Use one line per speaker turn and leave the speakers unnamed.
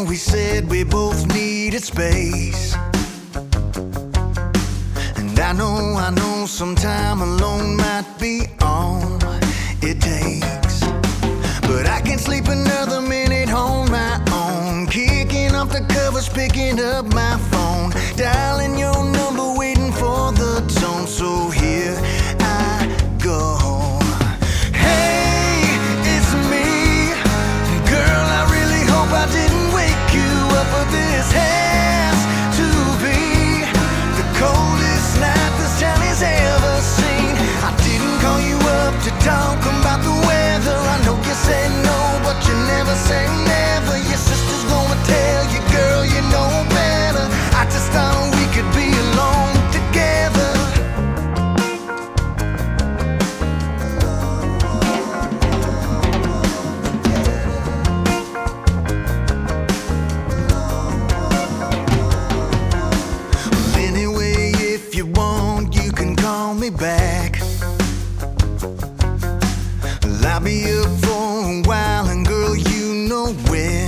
we said we both needed space. And I know some time alone might be all it takes. But I can't sleep another minute on my own, kicking off the covers, picking up my phone, dialing your number, waiting for the tone. So here I go. Hey, it's me. Girl, I really hope I didn't wake you up, but this has to be the coldest night this town has ever seen. I didn't call you up to talk about the weather. I know you said no, but you never say never. Your sister's gonna tell you, girl, you know better. I just thought we could be alone together. Well, anyway, if you want, you can call me back. I'll be up for a while, and girl, you know when.